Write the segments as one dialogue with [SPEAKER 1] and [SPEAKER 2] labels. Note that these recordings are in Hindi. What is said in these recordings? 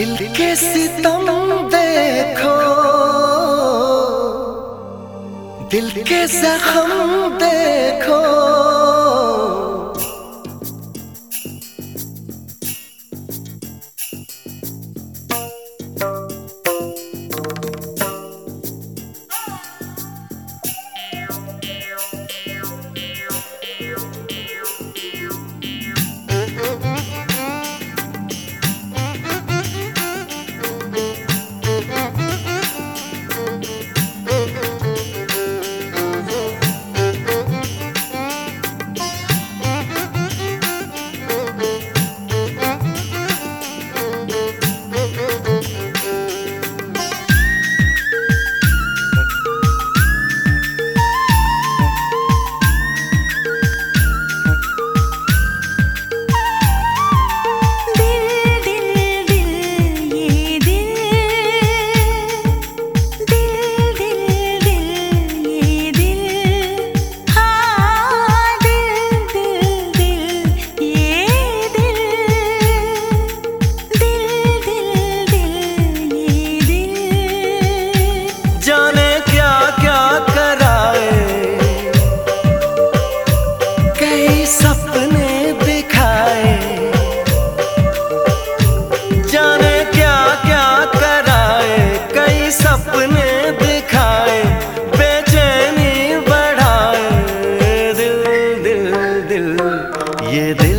[SPEAKER 1] दिल के सितम देखो, दिल के जख्म देखो, सपने दिखाए, जाने क्या क्या कराए, कई सपने दिखाए, बेचैनी बढ़ाए। दिल दिल दिल ये दिल,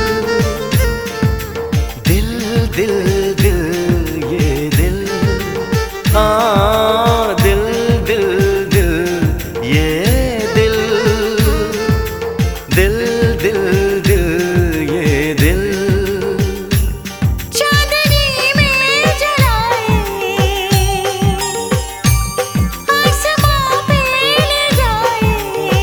[SPEAKER 1] दिल दिल दिल ये दिल, हाँ दिल दिल दिल ये दिल, दिल दिल दिल ये दिल।
[SPEAKER 2] चांदनी में जलाए, आसमां पे ले जाए,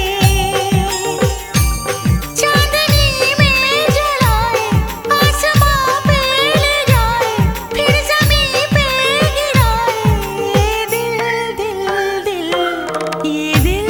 [SPEAKER 2] चांदनी में जलाए, आसमां पे ले जाए, फिर ज़मीं पे गिराए। दिल दिल दिल ये दिल,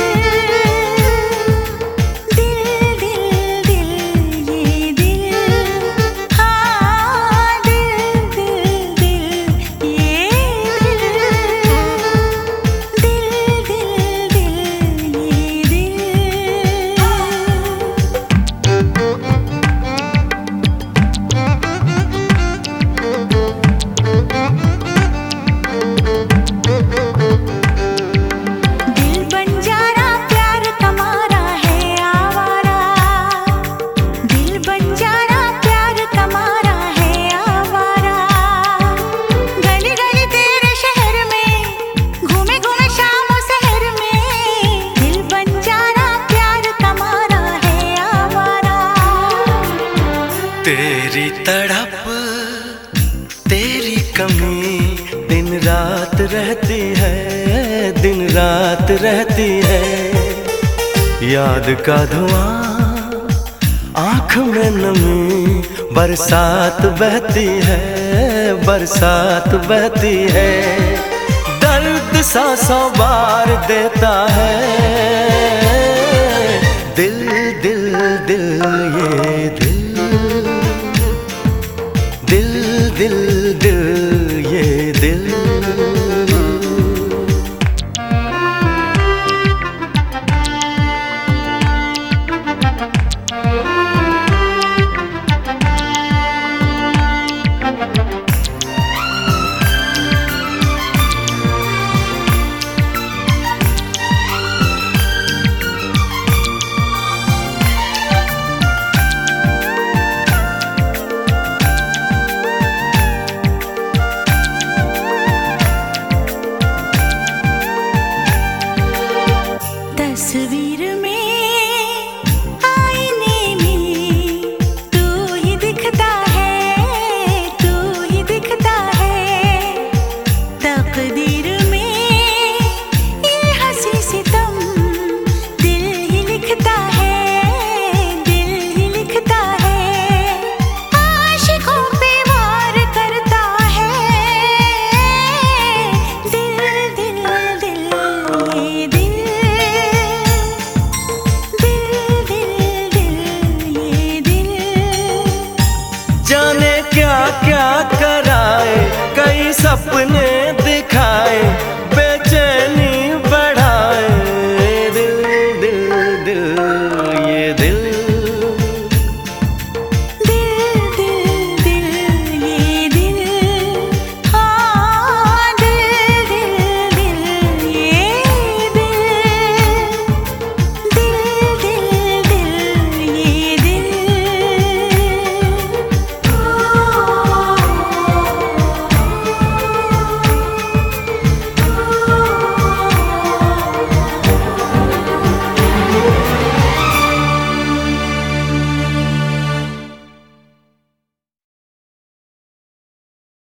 [SPEAKER 1] तेरी तड़प तेरी कमी दिन रात रहती है, दिन रात रहती है। याद का धुआं आँख में नमी, बरसात बहती है, बरसात बहती है। दर्द सा 100 बार देता है,